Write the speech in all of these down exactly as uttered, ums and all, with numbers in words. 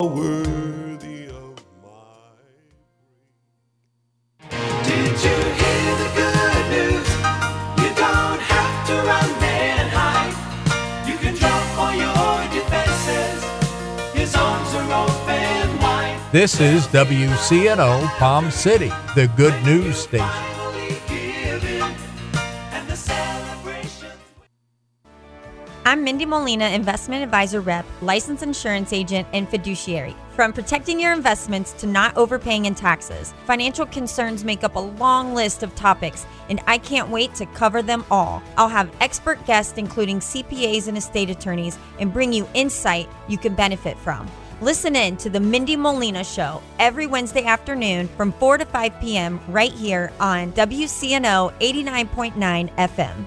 worthy of my. Did you hear the good news? You don't have to run and hide. You can drop all your defenses. His arms are open wide. This is W C N O Palm City, the good news station. I'm Mindy Molina, Investment Advisor Rep, Licensed Insurance Agent, and Fiduciary. From protecting your investments to not overpaying in taxes, financial concerns make up a long list of topics, and I can't wait to cover them all. I'll have expert guests, including C P As and estate attorneys, and bring you insight you can benefit from. Listen in to the Mindy Molina Show every Wednesday afternoon from four to five p.m. right here on W C N O eighty-nine point nine F M.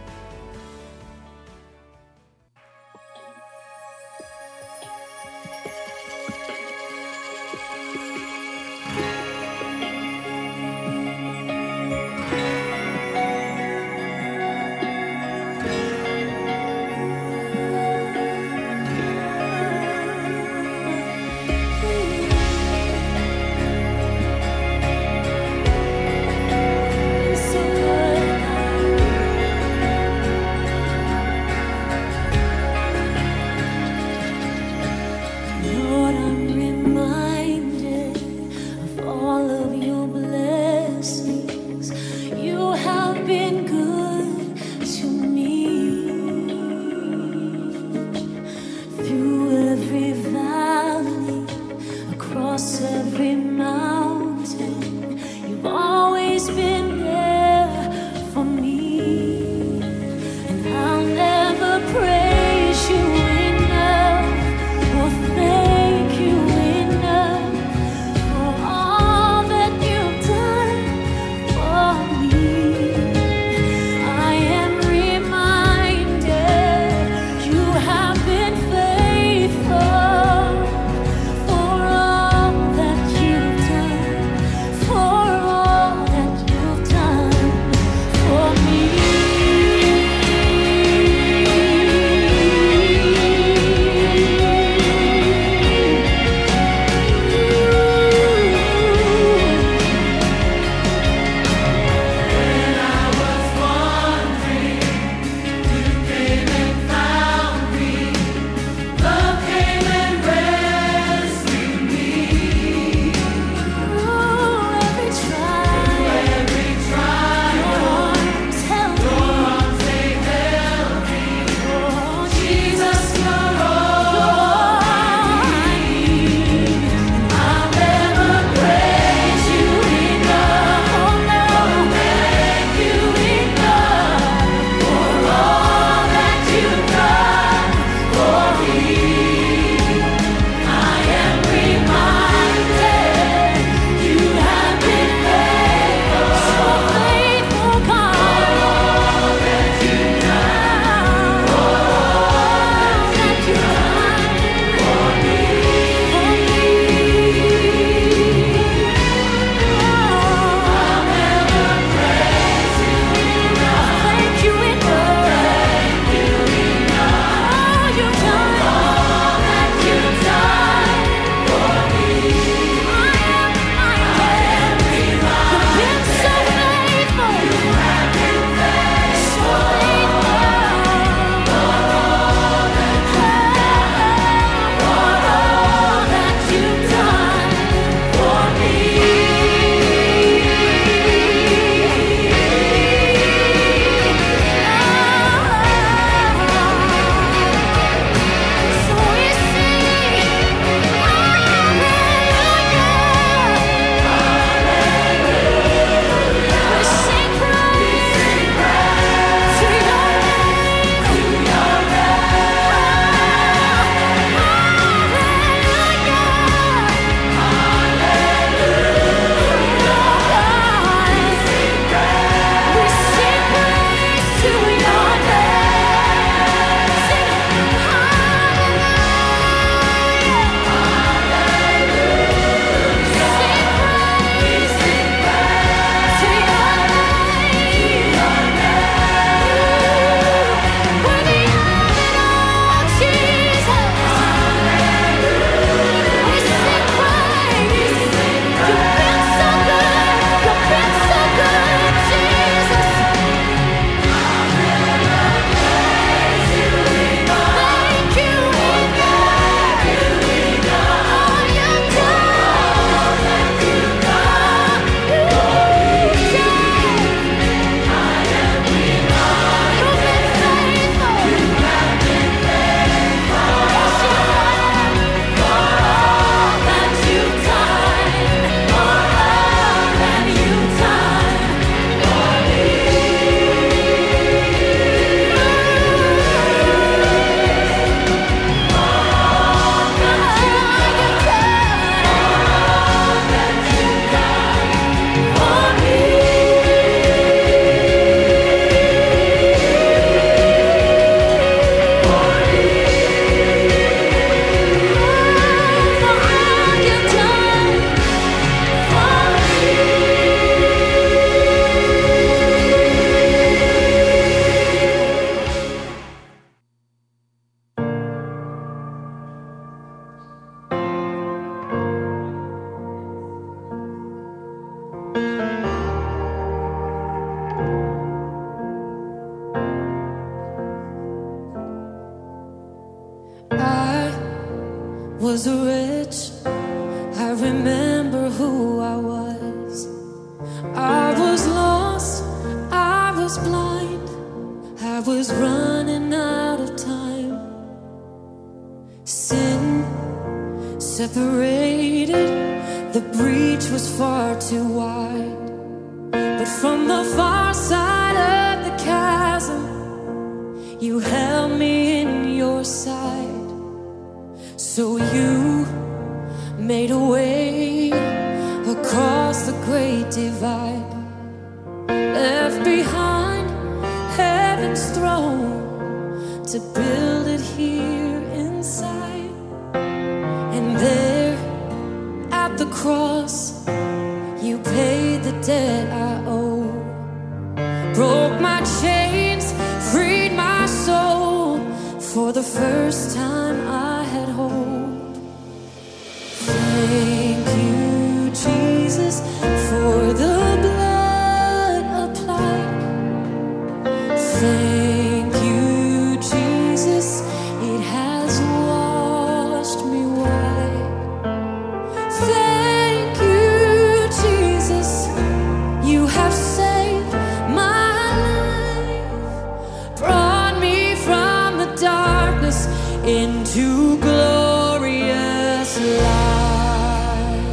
was rich, I remember who I was. I was lost, I was blind, I was running out of time. Sin separated, the breach was far too wide. But from the far side of the chasm, you held me in your side. So you made a way across the great divide, left behind heaven's throne to build it here inside. And there at the cross, you paid the debt I owe, broke my chains, freed my soul. For the first time I had hope. Thank you, Jesus, for the blood applied. Thank you, Jesus, it has washed me white. Thank you, Jesus, you have saved my life, brought me from the darkness into glorious light.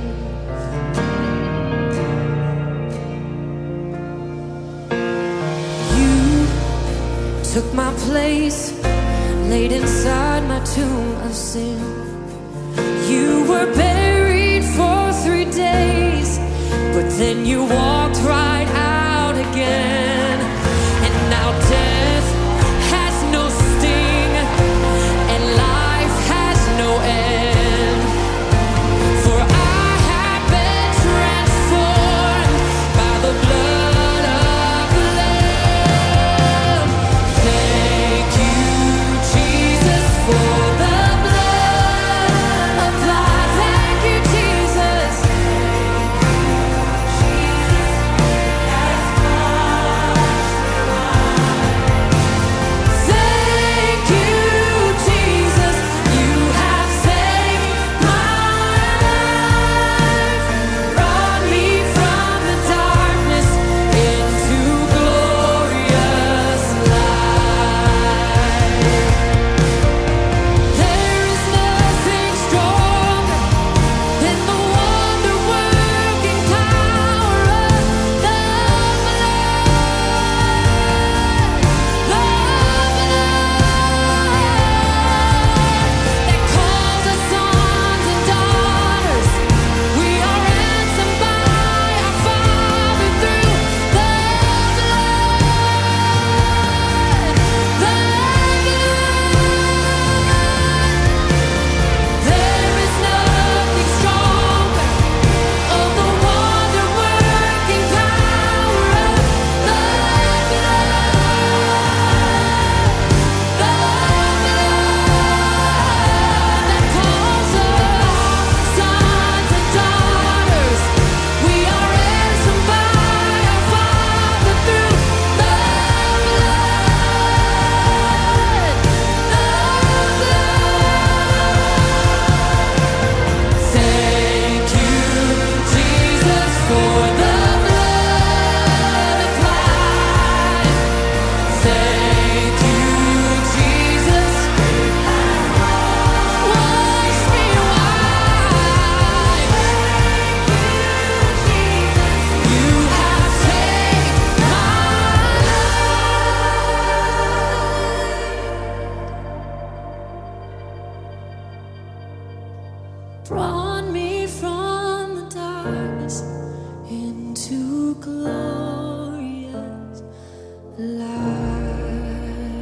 You took my place, laid inside my tomb of sin. You were buried for three days, but then you walked right out again. And now death has no sting, and life has no end. For I have been transformed by the blood of the Lamb. Thank you, Jesus, for the blood applied. Thank you, Jesus. Thank you, Jesus, you have saved my life, brought me from the darkness into glorious light. There is nothing stronger than the wonder-working power of the blood, the blood that calls us sons and daughters. We are ransomed by our Father through the blood, the blood. There is nothing stronger of the wonder-working power of the blood, the blood that calls us sons and daughters. We are ransomed by our Father through the blood, the blood. Thank you, Jesus, for the blood applied. Thank you, Jesus, wash me white. You have saved my life, brought me from the darkness into glorious light.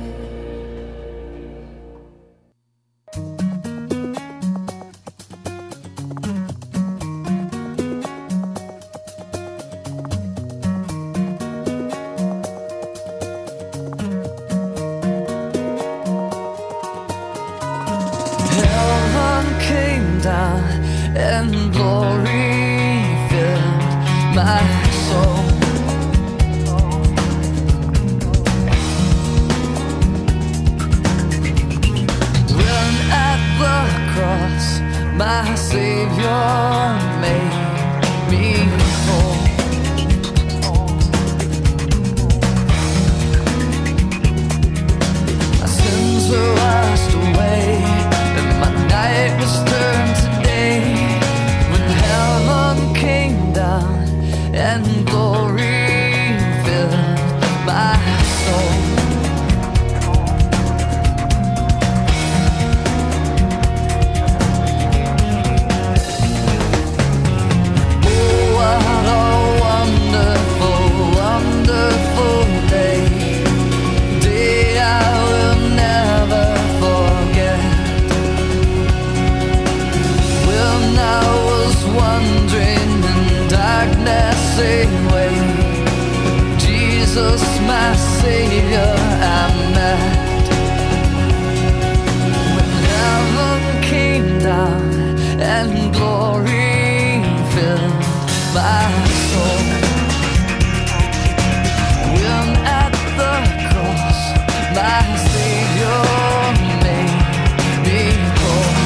Heaven came down and glory filled my soul. When at the cross Savior made me whole. My sins were washed away, and my night was turned to day, when heaven came down and glory filled my soul. Jesus, my Savior, I met. When heaven came down and glory filled my soul. When at the cross my Savior made me whole.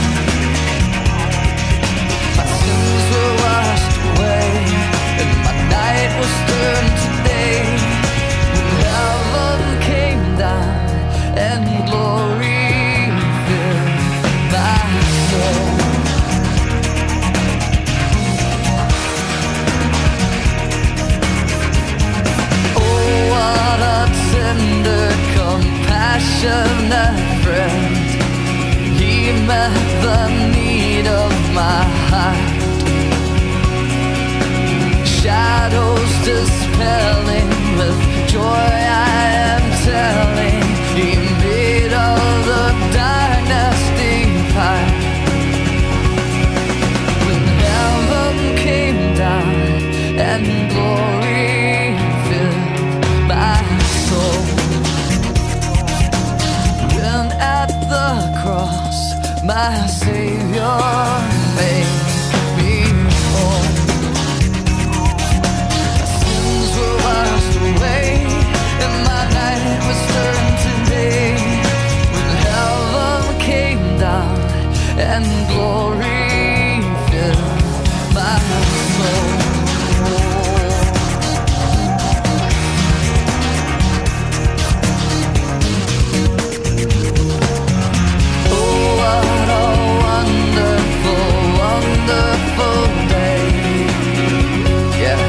My sins were washed away, and my night was turned to day, when heaven came down and glory filled my soul. Oh, what a tender, compassionate friend. He met the need of my heart. Shadows dispelling, with joy I am telling, He made all the darkness depart. When heaven came down and glory filled my soul. When at the cross my Savior made me whole. Washed away, and my night was turned to day, when heaven came down and glory filled my soul. Oh, what a wonderful, wonderful day. Yeah.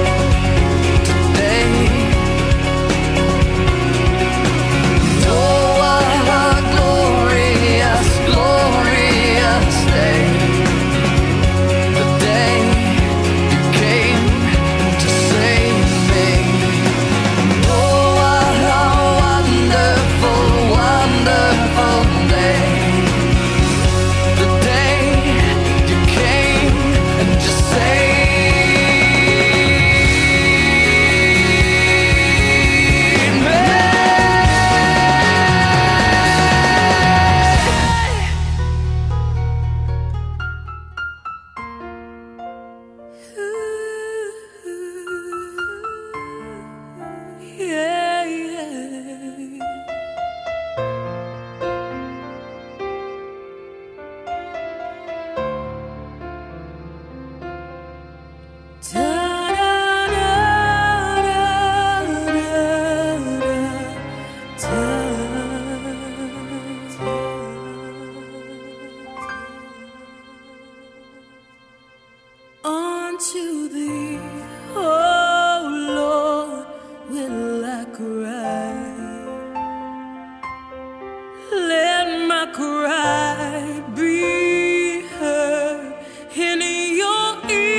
Unto thee, oh Lord, will I cry. Let my cry be heard in your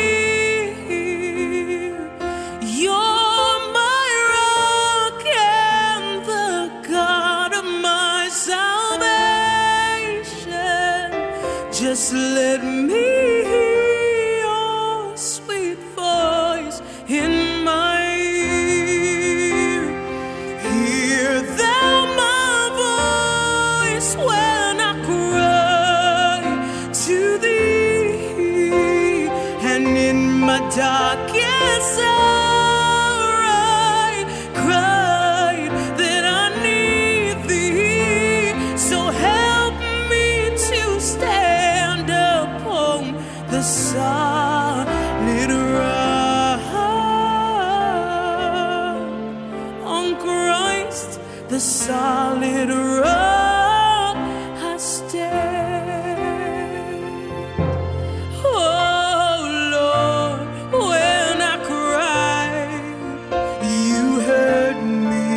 ear. You're my rock and the God of my salvation. Just let me in my ear. Hear thou my voice when I cry to thee, and in my darkest hour I cried that I need thee. So help me to stand upon the solid rock. On Christ, the solid rock, I stand. Oh Lord, when I cried, you heard me.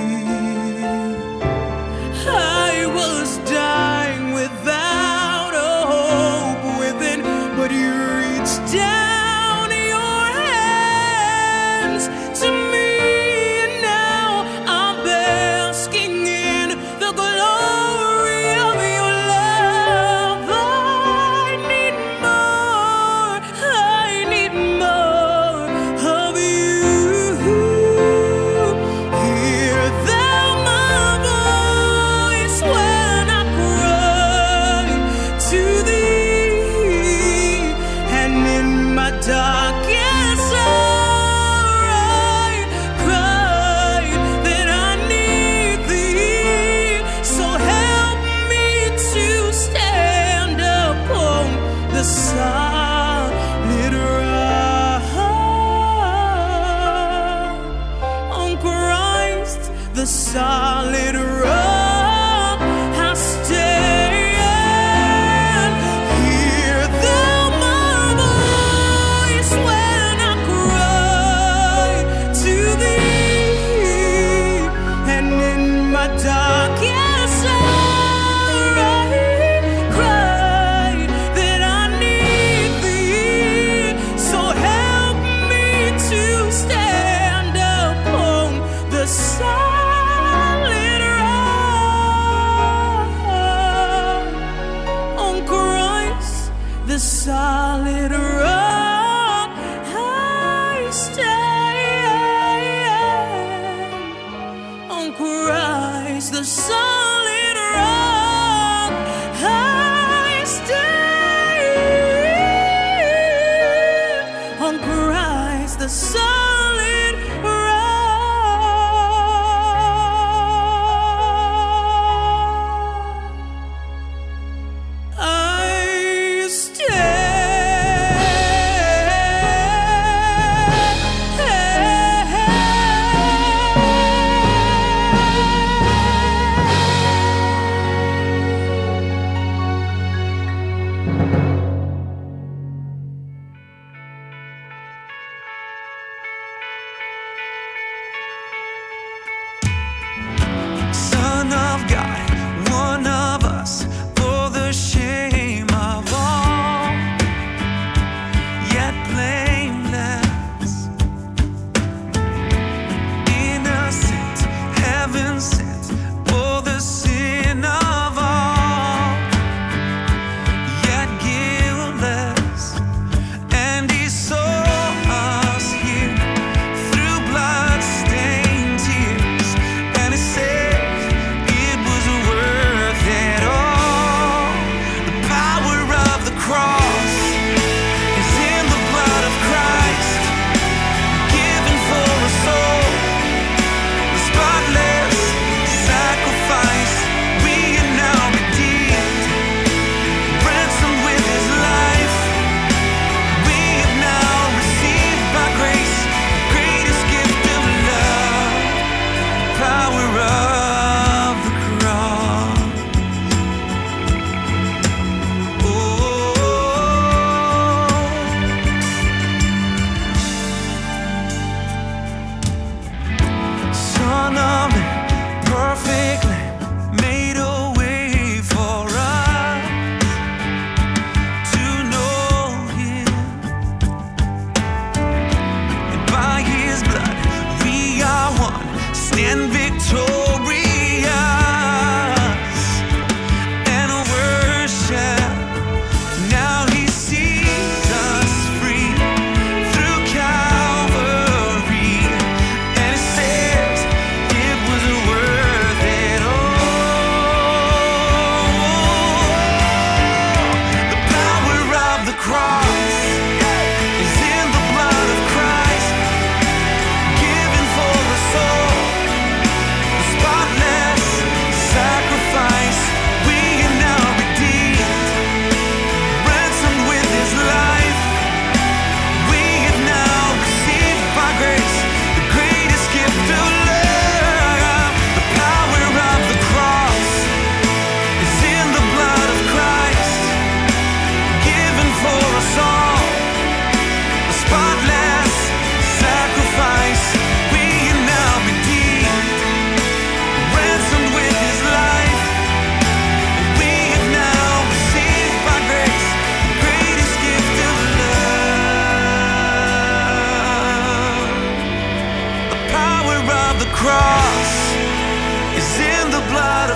I was dying without a hope within, but you reached down your hands to me, and now I'm basking in the glory of your love. I need more, I need more of you. Hear thou my voice when I cry to thee, and in my darkest hour I cried that I need thee. So help me to stand upon the solid rock. On Christ, the solid rock, I stand. Hear thou my voice when I cry to thee, and in my darkest hour I cried that I need thee. So help me to stand upon the solid rock. On Christ, the solid rock, I stand. On Christ, the solid rock, I stand. On Christ, the solid rock, I stand.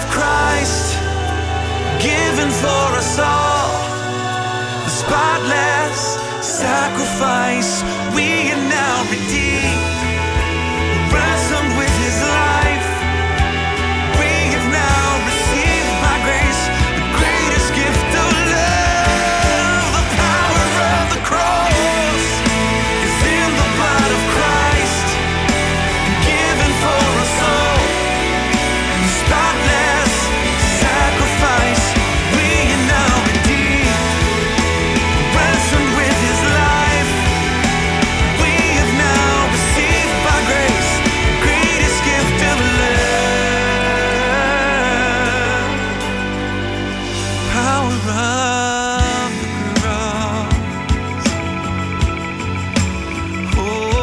Christ, given for us all, the spotless sacrifice. We are now redeemed, ransomed with his life. We have now received by grace the greatest gift of love. The power of the cross is in the blood of Christ, given for us all, the spotless sacrifice. We are now redeemed, ransomed with his life. We have now received by grace the greatest gift of love. Power of the cross. Oh,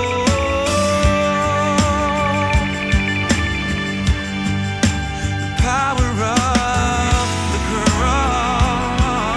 power of the cross.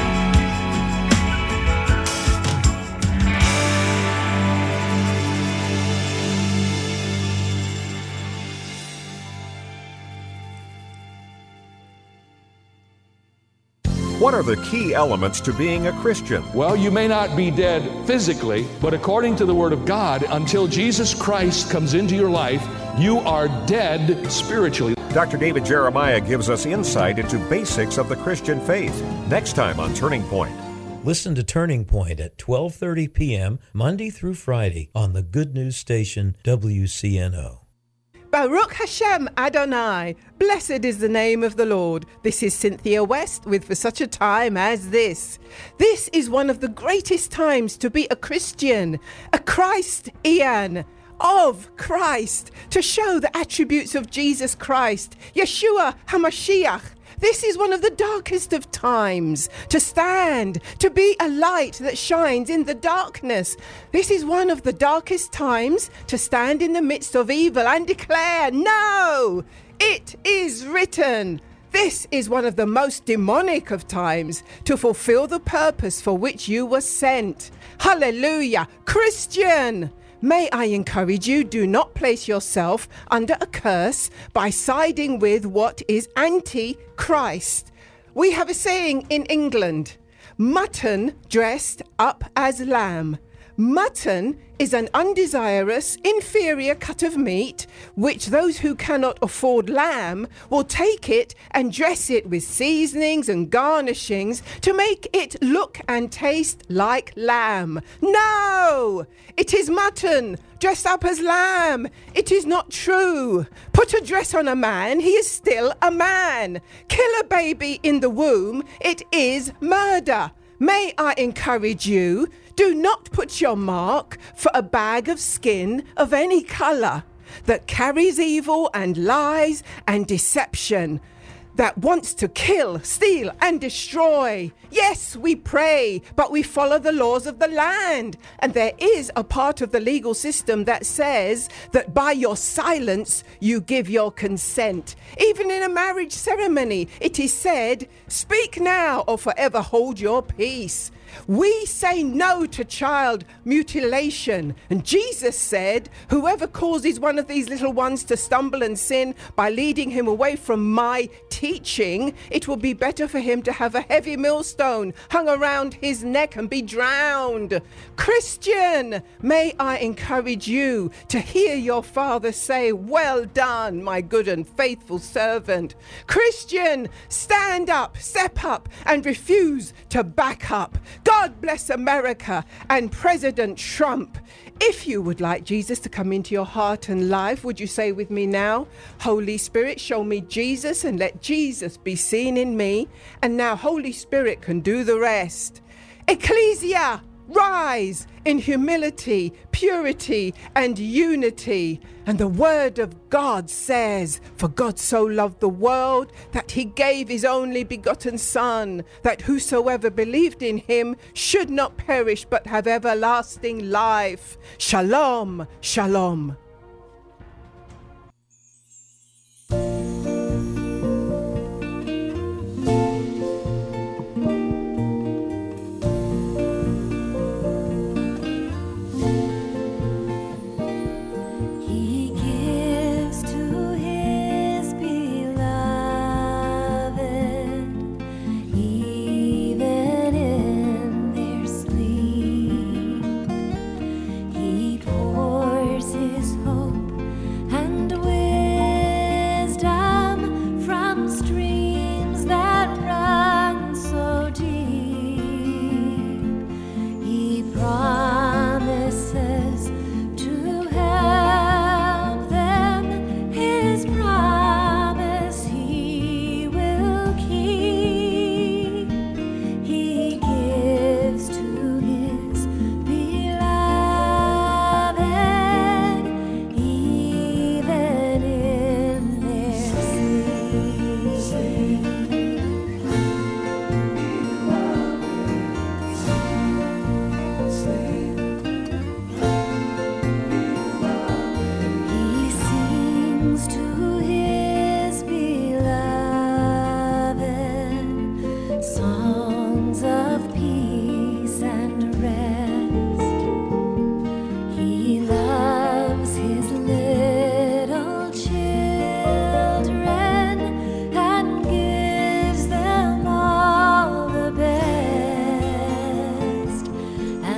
What are the key elements to being a Christian? Well, you may not be dead physically, but according to the Word of God, until Jesus Christ comes into your life, you are dead spiritually. Doctor David Jeremiah gives us insight into basics of the Christian faith. Next time on Turning Point. Listen to Turning Point at twelve thirty p.m. Monday through Friday on the Good News Station W C N O. Baruch Hashem Adonai, blessed is the name of the Lord. This is Cynthia West with For Such a Time as This. This is one of the greatest times to be a Christian, a Christian, of Christ, to show the attributes of Jesus Christ, Yeshua HaMashiach. This is one of the darkest of times, to stand, to be a light that shines in the darkness. This is one of the darkest times to stand in the midst of evil and declare, no, it is written. This is one of the most demonic of times to fulfill the purpose for which you were sent. Hallelujah. Christian, may I encourage you, do not place yourself under a curse by siding with what is anti-Christ. We have a saying in England, mutton dressed up as lamb. Mutton is an undesirous, inferior cut of meat, which those who cannot afford lamb will take it and dress it with seasonings and garnishings to make it look and taste like lamb. No! It is mutton dressed up as lamb. It is not true. Put a dress on a man, he is still a man. Kill a baby in the womb, it is murder. May I encourage you, do not put your mark for a bag of skin of any colour that carries evil and lies and deception, that wants to kill, steal and destroy. Yes, we pray, but we follow the laws of the land. And there is a part of the legal system that says that by your silence, you give your consent. Even in a marriage ceremony, it is said, speak now or forever hold your peace. We say no to child mutilation. And Jesus said, whoever causes one of these little ones to stumble and sin by leading him away from my teaching, it will be better for him to have a heavy millstone hung around his neck and be drowned. Christian, may I encourage you to hear your Father say, well done, my good and faithful servant. Christian, stand up, step up, and refuse to back up. God bless America and President Trump. If you would like Jesus to come into your heart and life, would you say with me now, Holy Spirit, show me Jesus and let Jesus be seen in me. And now Holy Spirit can do the rest. Ecclesia, rise in humility, purity, and unity. And the word of God says, for God so loved the world that he gave his only begotten Son, that whosoever believed in him should not perish but have everlasting life. Shalom, shalom. He gives to his beloved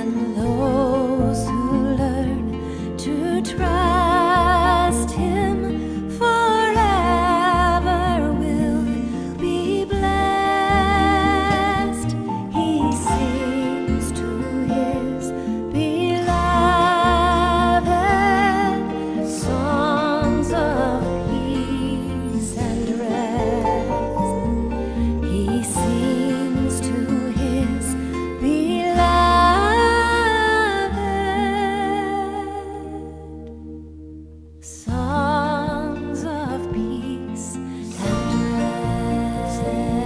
And those who learn to trust Him forever will be blessed. He sings to His beloved songs of peace and rest. He sings to His beloved songs of peace and rest.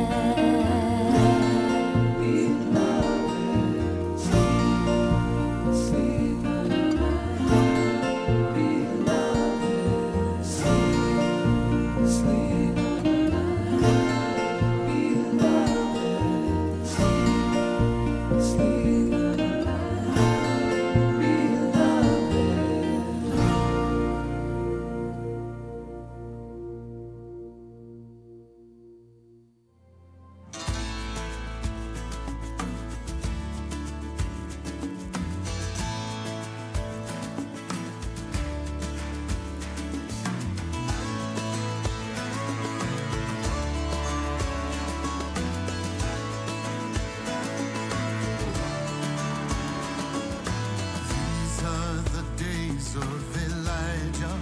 These are the days of Elijah,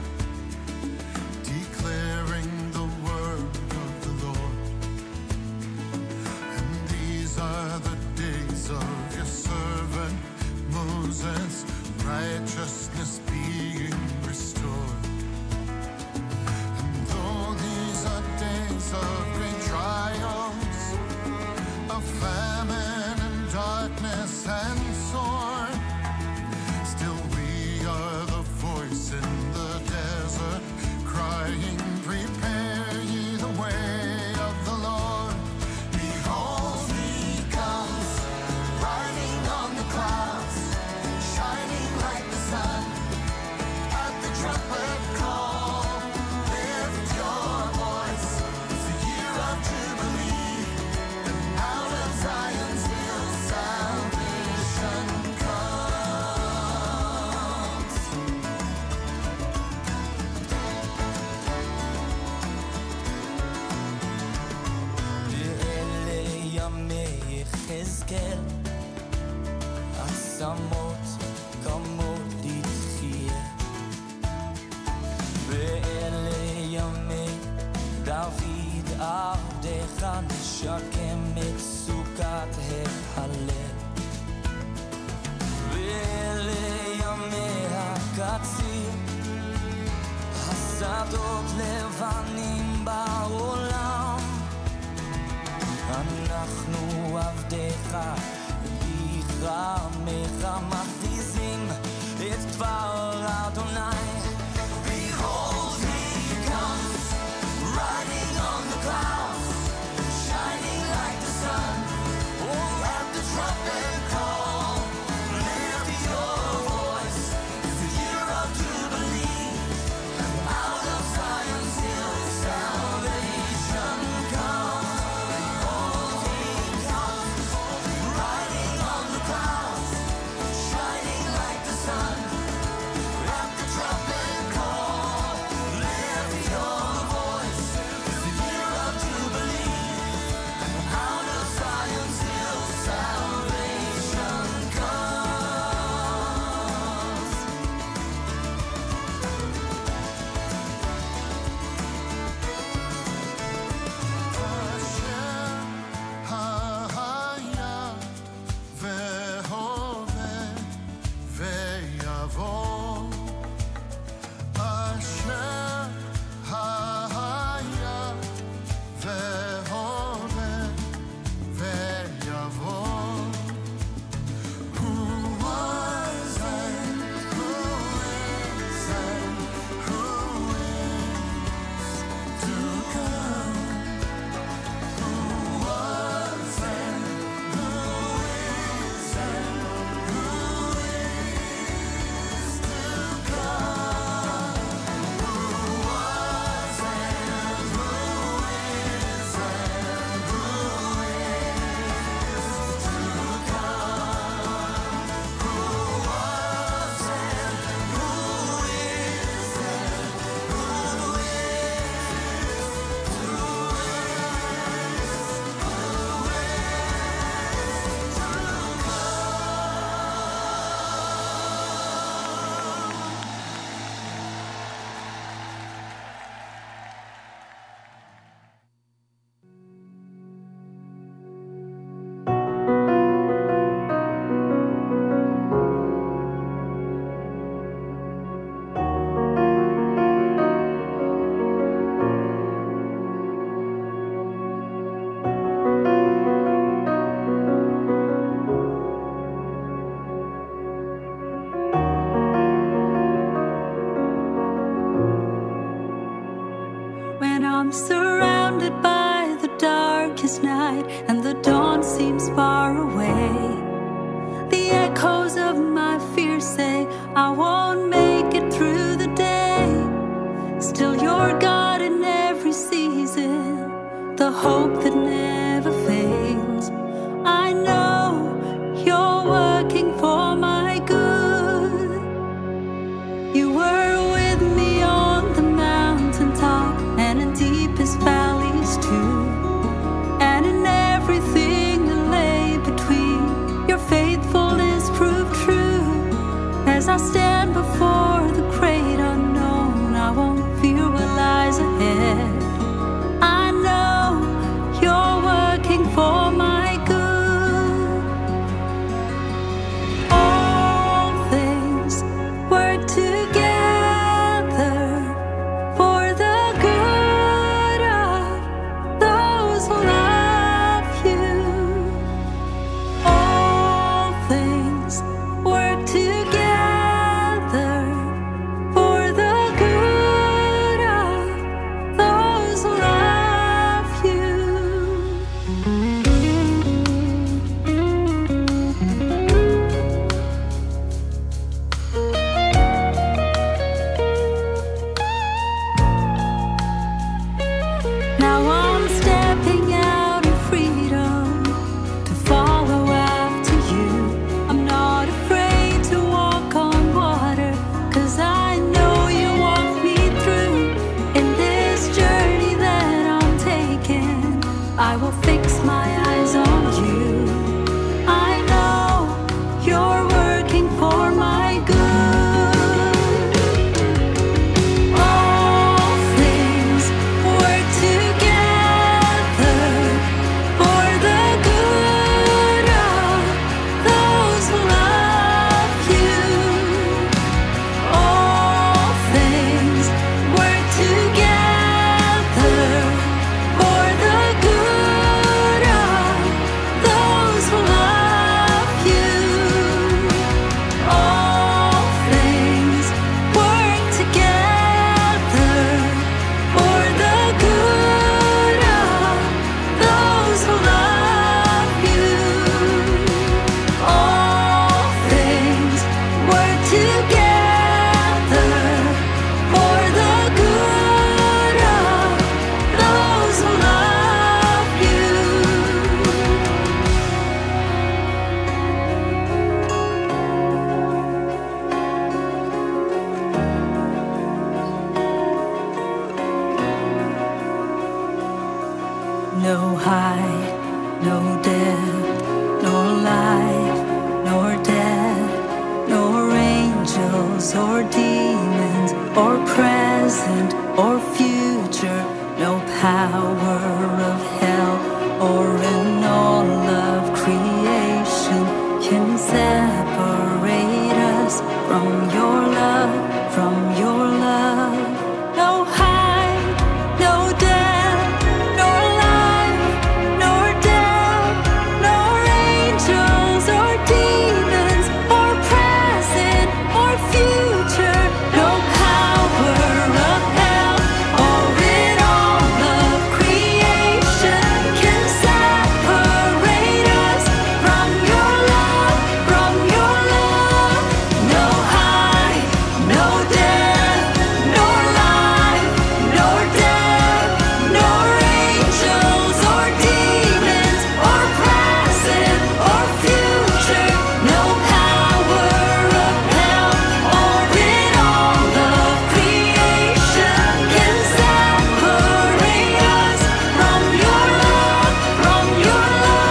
declaring the word of the Lord. And these are the days of your servant Moses, righteousness being restored. And though these are days of great trials, of famine and darkness and sword, still we are the voice in the desert, crying, prepare ye the way of the Lord. Behold, He comes, riding on the clouds, shining like the sun. At the trumpet call, lift your voice. It's the year of Jubilee, and out of Zion's hill salvation comes. ואלה ימי יחזקאל, עצמות כמות יחיה. ואלה ימי דוד עבדך, נשקם את סוכת ההלל. ואלה ימי הקציר, השדות לבנים בעולם. אנחנו עבדיך, בכרמך מכריזים את דבר אדוני. Behold, He comes, riding on the clouds, shining like the sun. Oh, at the trumpet call, lift your voice. It's the year of Jubilee, and out of Zion's hill salvation comes. Behold, He comes, riding on the clouds, I'm surrounded by the darkest night, and the dawn seems far away. The echoes of my fears say I won't make it through the day. Still you're God in every season, the hope that never fails. I know you're working for my good. You were with me on the mountaintop and in deepest valleys too, and in everything that lay between, your faithfulness proved true. As I stand before the great unknown, I won't fear what lies ahead. I know you're working for my good. All things work together for the good of those who love you. All things work together for the good of those who love you. Now I'm stepping out in freedom to follow after you. I'm not afraid to walk on water, 'cause I know you walk me through. In this journey that I'm taking, I will fix my eyes on you. I know you're working for my good. All things work together for the good of those who love you. All things work together for the good of those who love you. All things work together for the good of those who love you. All things work together for the good of those who love you. No height, no depth, nor life, nor death, nor angels or demons, or present or future, no power of hell or in all of creation can separate us from your love, from your love. No height, no depth, nor life, nor death, nor angels or demons, or present or future, no power of hell or in all of creation can separate us from your love, from your love. No height, no depth, nor life, nor death, nor angels or demons, or present or future, no power of hell or in all of creation can separate us from your love, from your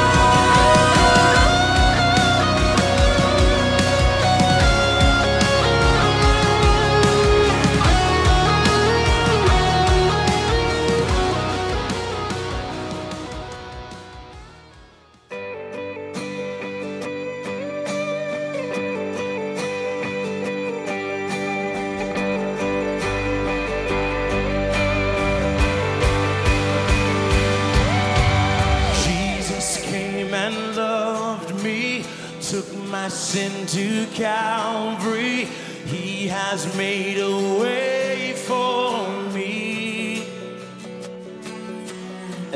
Jesus came and loved me, took my sin to Calvary. He has made a way for me.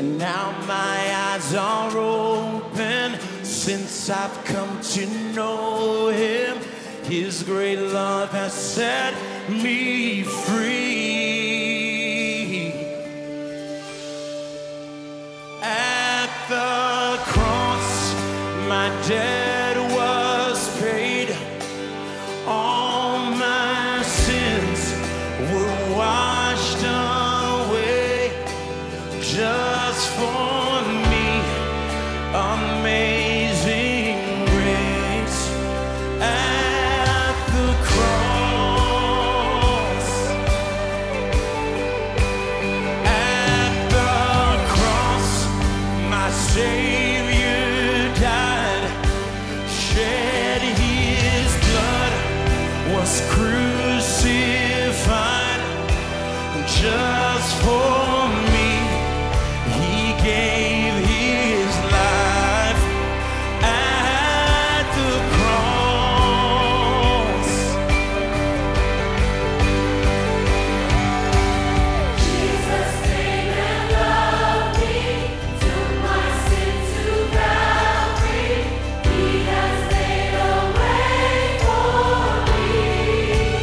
And now my eyes are open since I've come to know him. His great love has set me free. At the cross, my debt was paid. All my sins were washed away just for me. Amazing grace. At the cross, at the cross, my Savior died, shed his blood, was crucified just for me. He gave his life at the cross. Jesus came and loved me, took my sin to Calvary. He has made a way for me.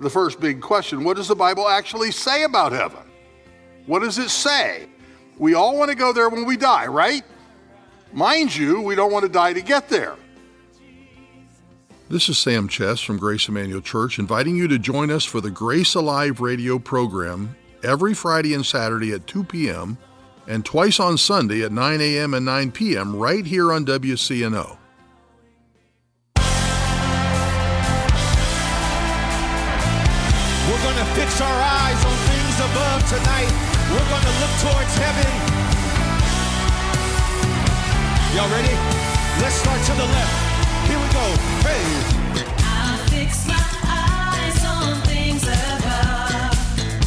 the first big question. What does the Bible actually say about heaven? What does it say? We all want to go there when we die, right? Mind you, we don't want to die to get there. This is Sam Chess from Grace Emmanuel Church, inviting you to join us for the Grace Alive radio program every Friday and Saturday at two p.m. and twice on Sunday at nine a.m. and nine p.m. right here on W C N O. We're going to fix our eyes on things above tonight. We're going to look towards heaven. Y'all ready? Let's start to the left. Here we go. Hey. I'll fix my eyes on things above.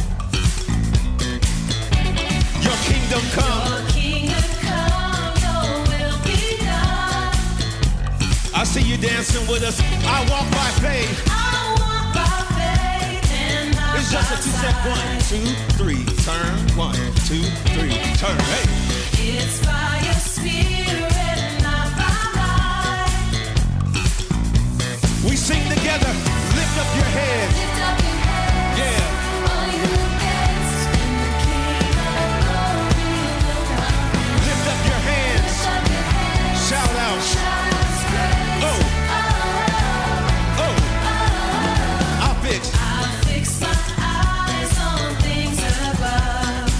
Your kingdom come. Your kingdom come, your will be done. I see you dancing with us. I walk by faith. I walk by faith and not It's just a two-step one, two, three, turn. One, two, three, turn. Hey. It's by your spirit, not by might. We sing together. Lift up your head. Lift up your head. Yeah. All you gates, and the King of glory will come. Lift up your hands. Lift up your hands. Shout out. Shout out His praise. Oh. Oh, Oh. oh. I'll fix. I'll fix my eyes on things above.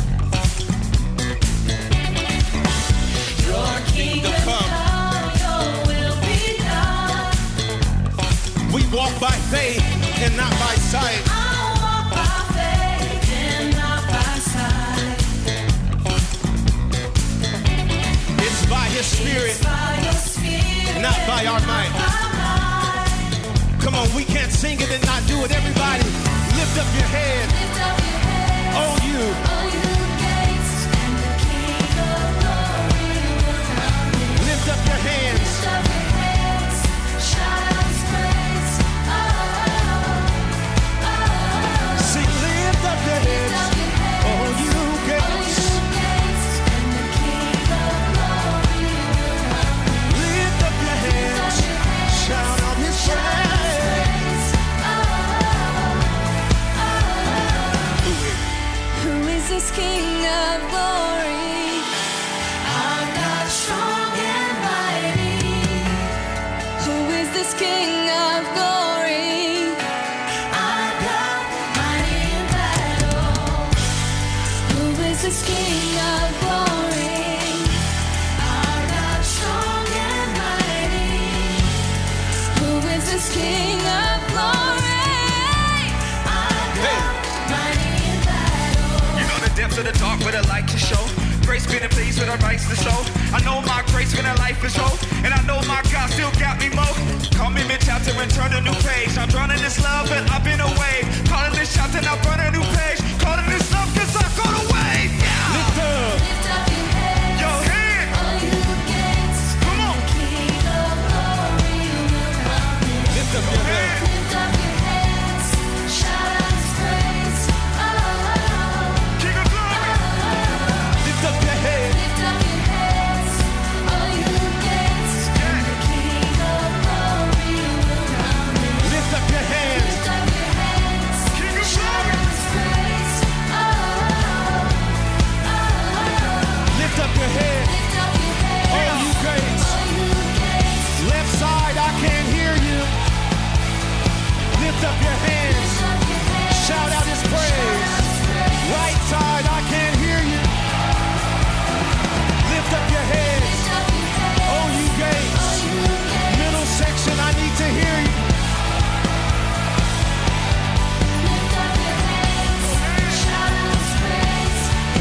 Your kingdom come. come, your will be done. We walk by faith and not by sight. I walk by faith and not by sight. It's by His Spirit, It's by your spirit, not by our might. Come on, we can't sing it and not do it. Everybody, lift up your head. Lift up your head. Oh, you. All you gates, and the King of glory will come in. Lift up your hands. Lift up your hands. Shout out His praise. Oh, oh, oh. Sing, lift up your Lift heads. up your heads. Oh, you All gates. you gates, and the King of glory will come in. Lift up your hands. Shout out His Shout out His praise. praise. Oh, oh, oh. Who is this King of glory? Our God strong and mighty. Who is this King of glory? Our God mighty in battle. Who is this King of glory? Our God strong and mighty. Who is this King of glory? Our God mighty in battle. You know the depths of the dark where the light to show. Grace been in place with our rights to sow. I know my grace when that life is whole. And I know my God still got me more. Call me mid-chapter and turn a new page. I'm drowning this love and I've been away. Calling this chapter and I burn a new page. Calling this love cause I go away. Yeah. Lift up. Lift up your heads. Your hand. All you gates, Come on. and the King of glory will come in. Lift up your hands. Lift up your hands. Shout out His praise. Oh, oh, King of glory. oh. Lift up your head. Lift up your heads, all you gates, and the King of glory will come in. Lift up your hands. Lift up your hands, King of shout glory. out His praise. Oh, oh, oh. Lift up your head. Lift up your heads, All you gates. all you gates. Left side, I can't hear you. Lift up your hands. Lift up your hands, Shout out His shout praise. out His praise. Right side, I can't hear you. Lift up your heads. Lift up your hands, Oh, you all gates. you gates. Middle section, I need to hear you. Lift up your hands, shout out His praise.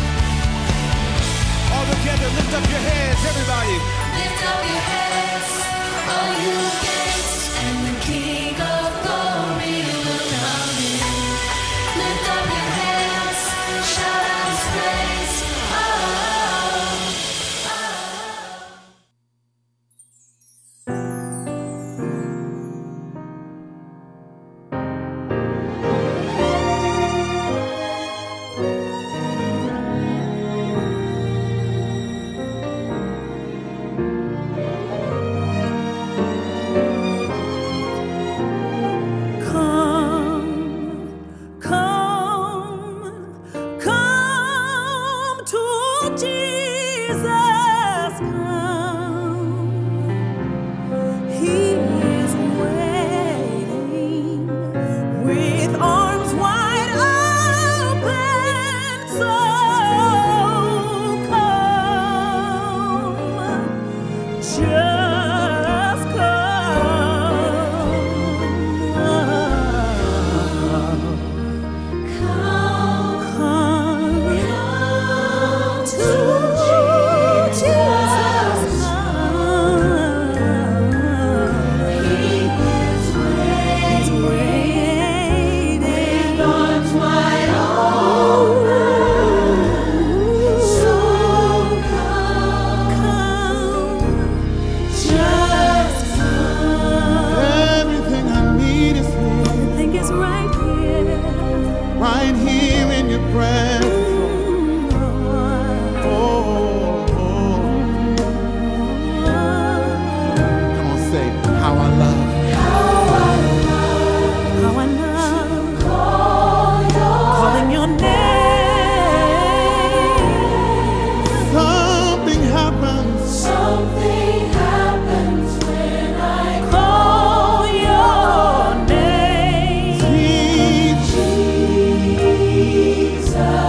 All together, lift up your heads, everybody. Lift up your heads, all you gates, and the King of glory will come in. Lift up your hands, shout out His praise. Oh, oh, oh. Jesus, come. He is waiting with arms wide open. So come, just Everything I need is here. Everything is right here. Right here in your presence. Oh, oh. Come on, say how I love. How I love calling your name. Something happens. Something happens when I call your name. Jesus.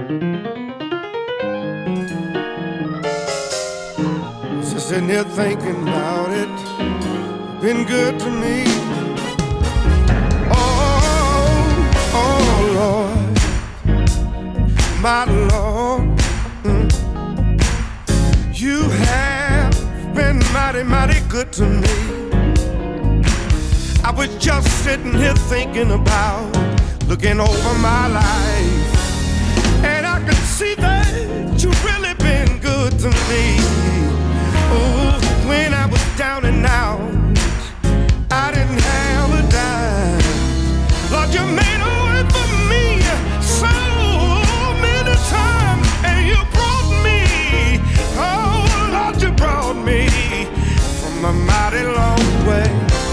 Just sitting here thinking about it, been good to me. Oh, oh Lord, my Lord, mm. You have been mighty, mighty good to me. I was just sitting here thinking about, looking over my life, and I could see that you've really been good to me. Oh, when I was down and out, I didn't have a dime. Lord, you made a way for me so many times, and you brought me, oh Lord, you brought me from a mighty long way.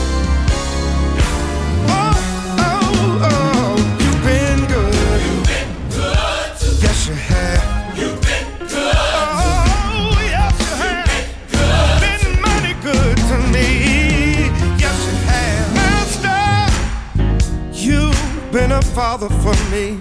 Oh, oh, oh, you've been good. You've been good to me. Yes, you have. You've been good. Oh, yes, you have. Been good. Been mighty good to me. Yes, you have. Master, you've been a father for me.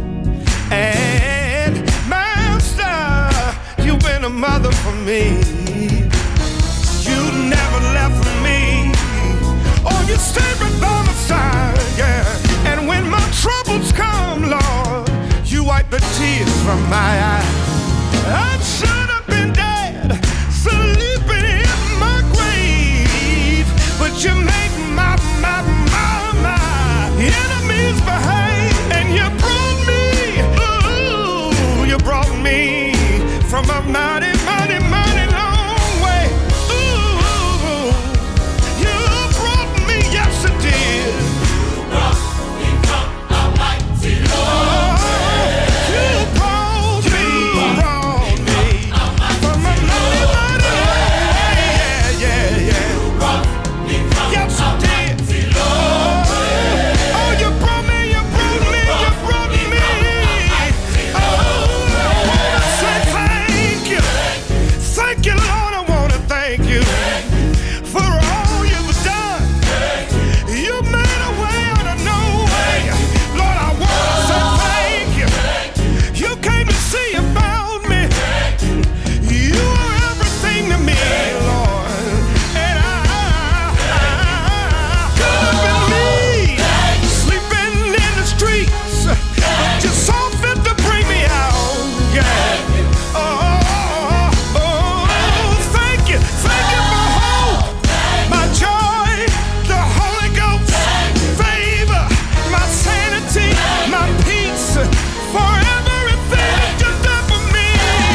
And Master, you've been a mother for me. You never left me. Oh, you stayed right by my side, yeah. And when my troubles come, Lord, you wipe the tears from my eyes. I should have been dead, sleeping in my grave, but you made my, my, my, my enemies behave, and you brought me, ooh, you brought me from a mighty, mighty, mighty long way. Ooh, you brought me, yes it did. You brought me from a mighty long way. You brought me, brought me from a mighty, mighty long way. Yeah, yeah, yeah. You brought me from yes, a mighty long way. Oh, you brought me, you brought me, you brought me. Oh, I wanna say thank you. Thank you, Lord, I wanna thank you for all you've done. You made a way out of no way. Lord, I wanna say thank you. You came to see about me. You are everything to me, Lord. And I, I could have been me, sleeping in the streets, but you saw fit to bring me out. Yeah. Oh, oh, oh, thank you, thank you for hope, my joy, the Holy Ghost, favor, my sanity, my peace, for everything you've done for me.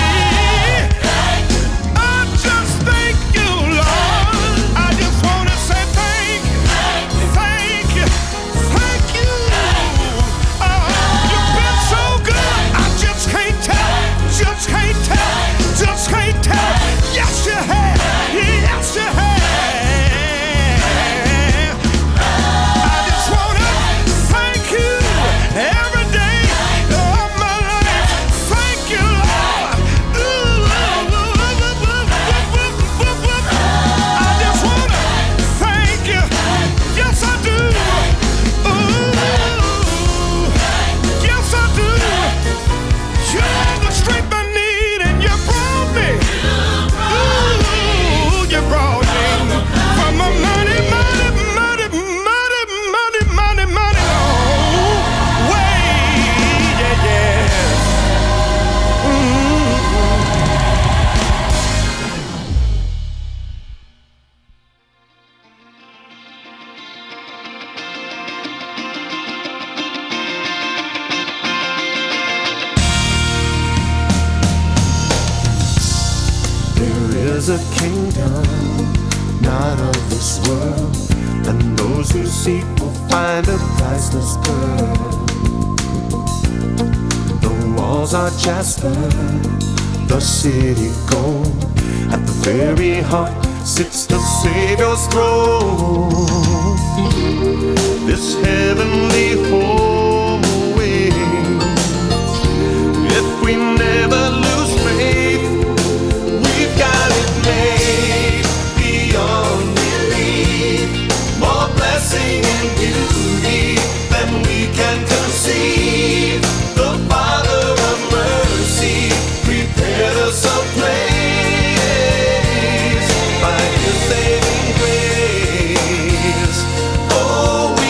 I just thank you, Lord. I just want to say thank you, thank you, thank you. Oh, you've been so good, I just can't tell, just can't tell, just can't tell. Yes, you have, yes, you have. I just want to thank you every day of my life. Thank you, Lord. Ooh, I just want to thank you. Yes, I do. Ooh, yes, I do. You're the strength I need, and you brought me. Ooh, you brought me from a mighty, mighty, mighty, mighty, mighty, mighty, mighty long way. Yeah, yeah. Mm. There is a kingdom not of this world, and those who seek will find a priceless pearl. The walls are jasper, the city gold. At the very heart sits the Savior's throne. This heavenly